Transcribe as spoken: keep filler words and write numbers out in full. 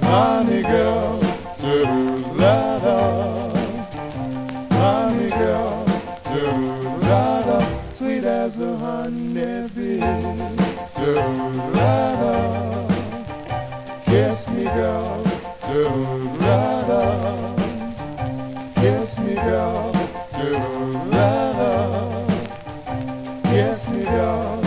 honey girl, do-do-la-da, honey girl, do-do-la-da, sweet as a honeybee, do-do-la-da, kiss me girl, do-do-la-da, kiss me girl, do-do-la-da, kiss me girl.